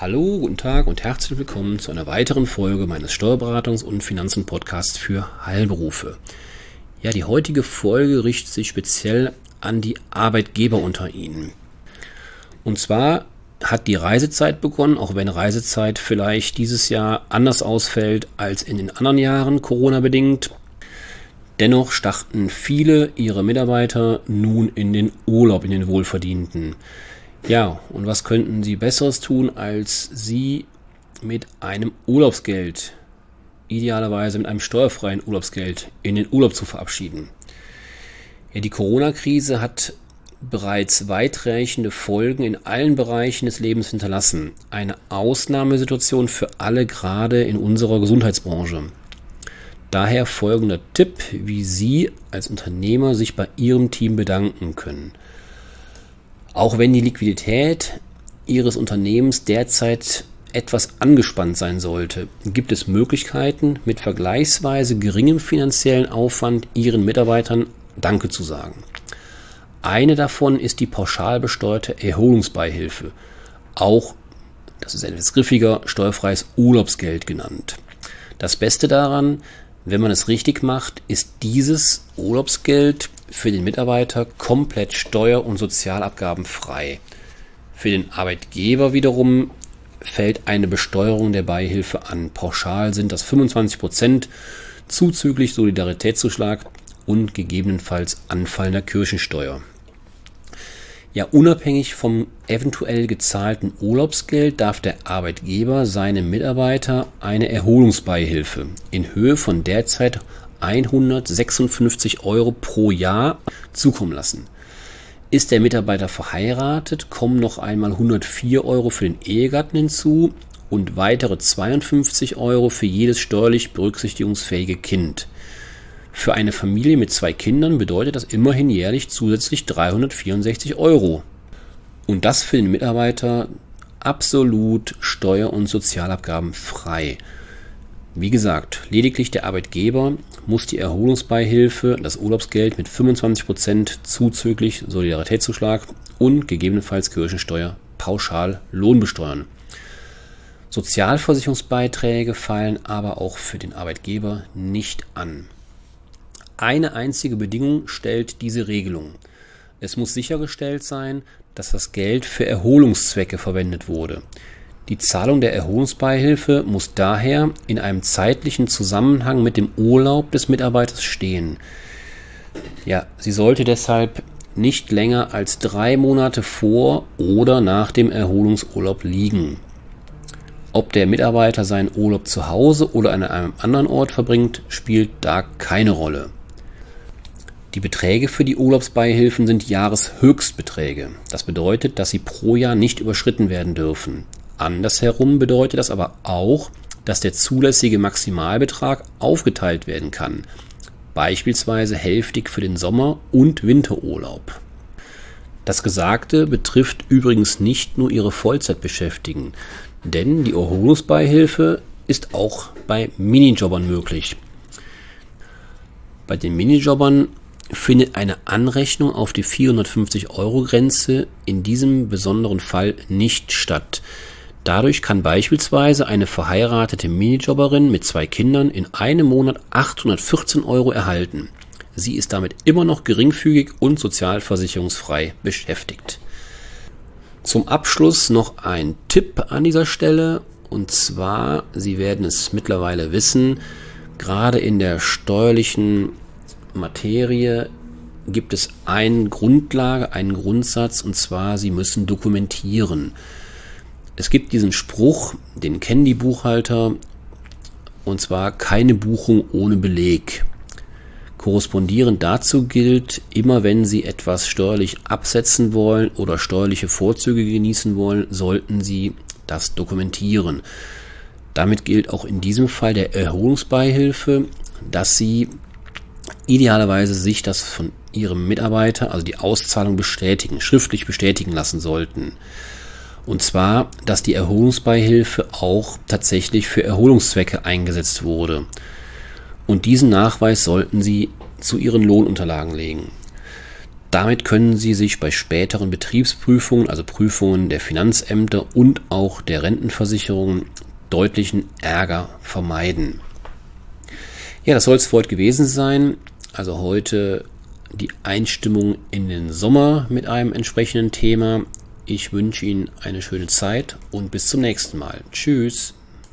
Hallo, guten Tag und herzlich willkommen zu einer weiteren Folge meines Steuerberatungs- und Finanzen-Podcasts für Heilberufe. Ja, die heutige Folge richtet sich speziell an die Arbeitgeber unter Ihnen. Und zwar hat die Reisezeit begonnen, auch wenn Reisezeit vielleicht dieses Jahr anders ausfällt als in den anderen Jahren, Corona-bedingt. Dennoch starten viele ihrer Mitarbeiter nun in den Urlaub, in den wohlverdienten. Ja, und was könnten Sie Besseres tun, als Sie mit einem Urlaubsgeld, idealerweise mit einem steuerfreien Urlaubsgeld, in den Urlaub zu verabschieden? Ja, die Corona-Krise hat bereits weitreichende Folgen in allen Bereichen des Lebens hinterlassen. Eine Ausnahmesituation für alle, gerade in unserer Gesundheitsbranche. Daher folgender Tipp, wie Sie als Unternehmer sich bei Ihrem Team bedanken können. Auch wenn die Liquidität Ihres Unternehmens derzeit etwas angespannt sein sollte, gibt es Möglichkeiten, mit vergleichsweise geringem finanziellen Aufwand Ihren Mitarbeitern Danke zu sagen. Eine davon ist die pauschal besteuerte Erholungsbeihilfe, auch, das ist etwas griffiger, steuerfreies Urlaubsgeld genannt. Das Beste daran, wenn man es richtig macht, ist dieses Urlaubsgeld für den Mitarbeiter komplett steuer- und sozialabgabenfrei. Für den Arbeitgeber wiederum fällt eine Besteuerung der Beihilfe an. Pauschal sind das 25% zuzüglich Solidaritätszuschlag und gegebenenfalls anfallender Kirchensteuer. Ja, unabhängig vom eventuell gezahlten Urlaubsgeld darf der Arbeitgeber seinem Mitarbeiter eine Erholungsbeihilfe in Höhe von derzeit 156 € pro Jahr zukommen lassen. Ist der Mitarbeiter verheiratet, kommen noch einmal 104 € für den Ehegatten hinzu und weitere 52 € für jedes steuerlich berücksichtigungsfähige Kind. Für eine Familie mit 2 Kindern bedeutet das immerhin jährlich zusätzlich 364 €. Und das für den Mitarbeiter absolut steuer- und sozialabgabenfrei. Wie gesagt, lediglich der Arbeitgeber muss die Erholungsbeihilfe, das Urlaubsgeld mit 25% zuzüglich Solidaritätszuschlag und gegebenenfalls Kirchensteuer pauschal lohnbesteuern. Sozialversicherungsbeiträge fallen aber auch für den Arbeitgeber nicht an. Eine einzige Bedingung stellt diese Regelung. Es muss sichergestellt sein, dass das Geld für Erholungszwecke verwendet wurde. Die Zahlung der Erholungsbeihilfe muss daher in einem zeitlichen Zusammenhang mit dem Urlaub des Mitarbeiters stehen. Ja, sie sollte deshalb nicht länger als 3 Monate vor oder nach dem Erholungsurlaub liegen. Ob der Mitarbeiter seinen Urlaub zu Hause oder an einem anderen Ort verbringt, spielt da keine Rolle. Die Beträge für die Urlaubsbeihilfen sind Jahreshöchstbeträge. Das bedeutet, dass sie pro Jahr nicht überschritten werden dürfen. Andersherum bedeutet das aber auch, dass der zulässige Maximalbetrag aufgeteilt werden kann, beispielsweise hälftig für den Sommer- und Winterurlaub. Das Gesagte betrifft übrigens nicht nur Ihre Vollzeitbeschäftigten, denn die Erholungsbeihilfe ist auch bei Minijobbern möglich. Bei den Minijobbern findet eine Anrechnung auf die 450-€-Grenze in diesem besonderen Fall nicht statt. Dadurch kann beispielsweise eine verheiratete Minijobberin mit 2 Kindern in einem Monat 814 € erhalten. Sie ist damit immer noch geringfügig und sozialversicherungsfrei beschäftigt. Zum Abschluss noch ein Tipp an dieser Stelle, und zwar, Sie werden es mittlerweile wissen, gerade in der steuerlichen Materie gibt es eine Grundlage, einen Grundsatz, und zwar, Sie müssen dokumentieren. Es gibt diesen Spruch, den kennen die Buchhalter, und zwar keine Buchung ohne Beleg. Korrespondierend dazu gilt, immer wenn Sie etwas steuerlich absetzen wollen oder steuerliche Vorzüge genießen wollen, sollten Sie das dokumentieren. Damit gilt auch in diesem Fall der Erholungsbeihilfe, dass Sie idealerweise sich das von Ihrem Mitarbeiter, also die Auszahlung schriftlich bestätigen lassen sollten. Und zwar, dass die Erholungsbeihilfe auch tatsächlich für Erholungszwecke eingesetzt wurde. Und diesen Nachweis sollten Sie zu Ihren Lohnunterlagen legen. Damit können Sie sich bei späteren Betriebsprüfungen, also Prüfungen der Finanzämter und auch der Rentenversicherungen, deutlichen Ärger vermeiden. Ja, das soll es für heute gewesen sein. Also heute die Einstimmung in den Sommer mit einem entsprechenden Thema. Ich wünsche Ihnen eine schöne Zeit und bis zum nächsten Mal. Tschüss.